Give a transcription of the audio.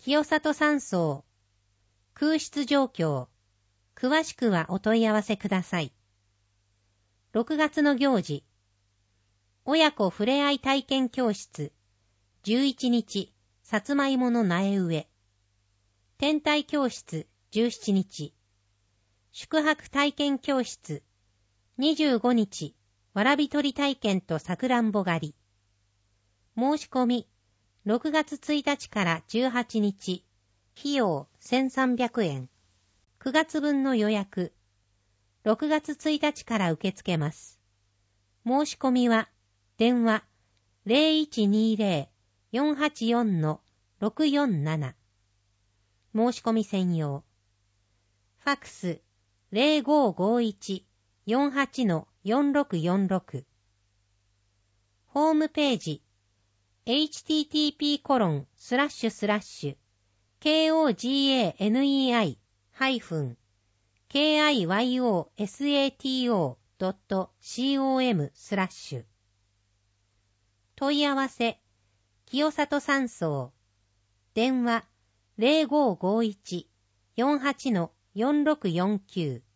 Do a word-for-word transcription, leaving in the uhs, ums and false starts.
清里山荘。空室状況。詳しくはお問い合わせください。ろくがつの行事。親子ふれあい体験教室。じゅういちにち、さつまいもの苗植え。天体教室、じゅうしちにち。宿泊体験教室。にじゅうごにち、わらび取り体験とさくらんぼ狩り。申し込み、ろくがつついたちからじゅうはちにち。費用せんさんびゃくえん。くがつぶんの予約。ろくがつついたちから受け付けます。申し込みは、電話 ゼロいちにゼロ よんはちよん ろくよんなな。申し込み専用。ファックス ゼロごごいち よんはち よんろくよんろく。ホームページ エイチティーティーピーコロンスラッシュスラッシュケーオージーエーエヌイーアイハイフンケーアイワイオーエスエーティーオードットコムスラッシュ問い合わせ清里山荘電話 ゼロごごいち よんはち よんろくよんきゅう